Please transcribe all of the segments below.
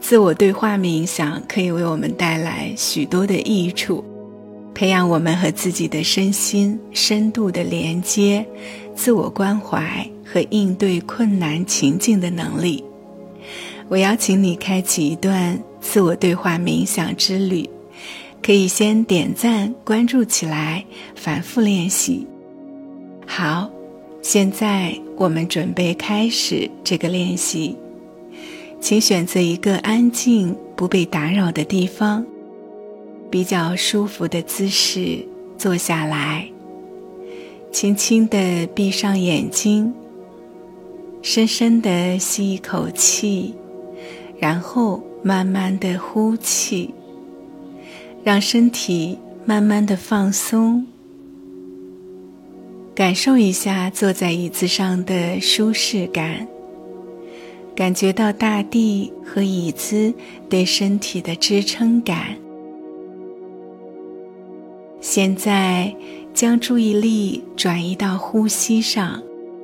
自我对话冥想可以为我们带来许多的益处，培养我们和自己的身心深度的连接，自我关怀和应对困难情境的能力。我邀请你开启一段自我对话冥想之旅，可以先点赞关注起来，反复练习。好，现在我们准备开始这个练习。请选择一个安静不被打扰的地方，比较舒服的姿势坐下来，轻轻地闭上眼睛，深深地吸一口气，然后慢慢地呼气，让身体慢慢地放松，感受一下坐在椅子上的舒适感，感觉到大地和椅子对身体的支撑感。现在将注意力转移到呼吸上，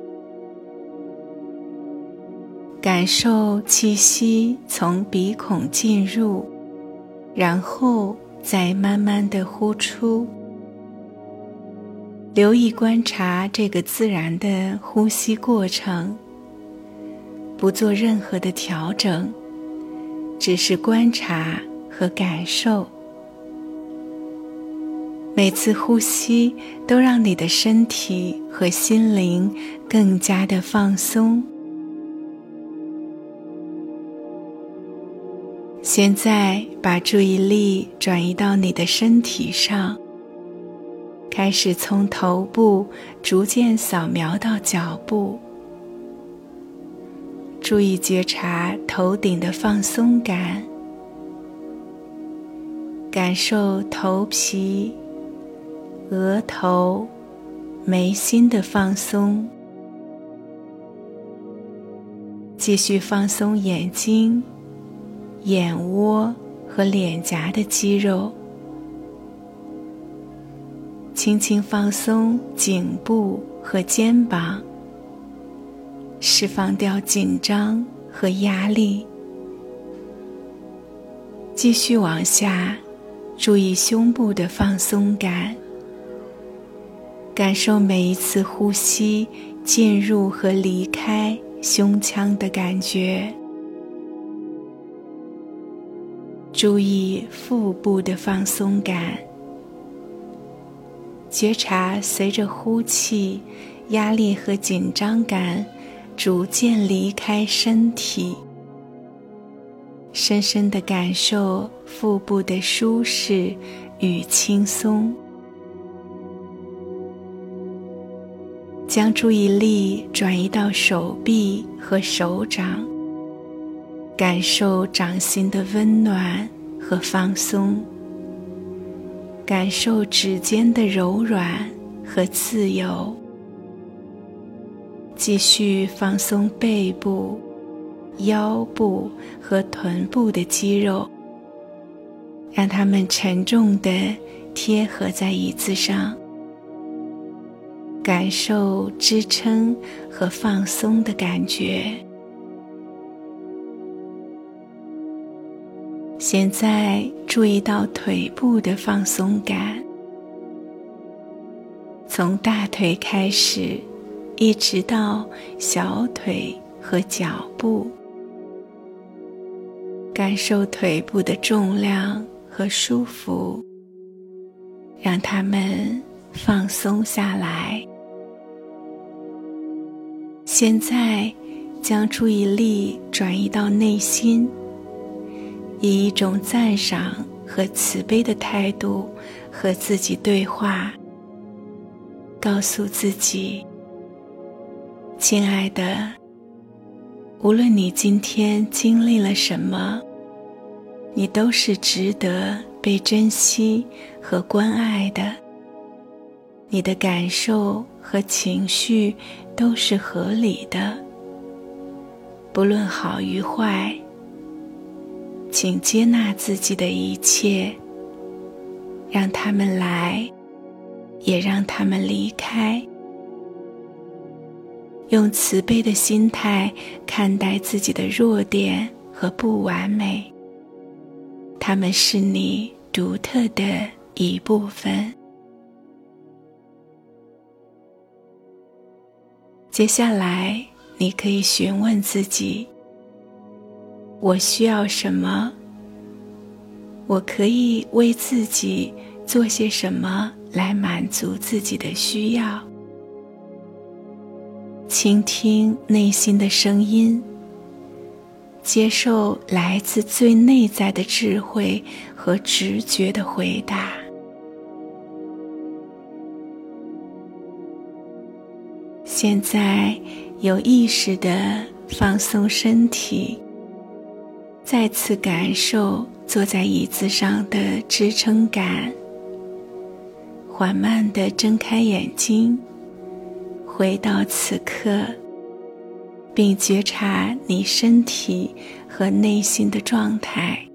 感受气息从鼻孔进入，然后再慢慢地呼出。留意观察这个自然的呼吸过程，不做任何的调整，只是观察和感受。每次呼吸都让你的身体和心灵更加的放松。现在把注意力转移到你的身体上，开始从头部逐渐扫描到脚部，注意觉察头顶的放松感，感受头皮、额头、眉心的放松。继续放松眼睛、眼窝和脸颊的肌肉，轻轻放松颈部和肩膀，释放掉紧张和压力。继续往下，注意胸部的放松感，感受每一次呼吸进入和离开胸腔的感觉。注意腹部的放松感，觉察随着呼气，压力和紧张感逐渐离开身体，深深地感受腹部的舒适与轻松。将注意力转移到手臂和手掌，感受掌心的温暖和放松，感受指尖的柔软和自由。继续放松背部、腰部和臀部的肌肉，让它们沉重地贴合在椅子上，感受支撑和放松的感觉。现在注意到腿部的放松感，从大腿开始，一直到小腿和脚部，感受腿部的重量和舒服，让它们放松下来。现在将注意力转移到内心，以一种赞赏和慈悲的态度和自己对话，告诉自己：亲爱的，无论你今天经历了什么，你都是值得被珍惜和关爱的。你的感受和情绪都是合理的，不论好与坏，请接纳自己的一切，让他们来，也让他们离开。用慈悲的心态看待自己的弱点和不完美， 它们是你独特的一部分。接下来，你可以询问自己：我需要什么？我可以为自己做些什么来满足自己的需要？倾听内心的声音，接受来自最内在的智慧和直觉的回答。现在有意识地放松身体，再次感受坐在椅子上的支撑感，缓慢地睁开眼睛，回到此刻，并觉察你身体和内心的状态。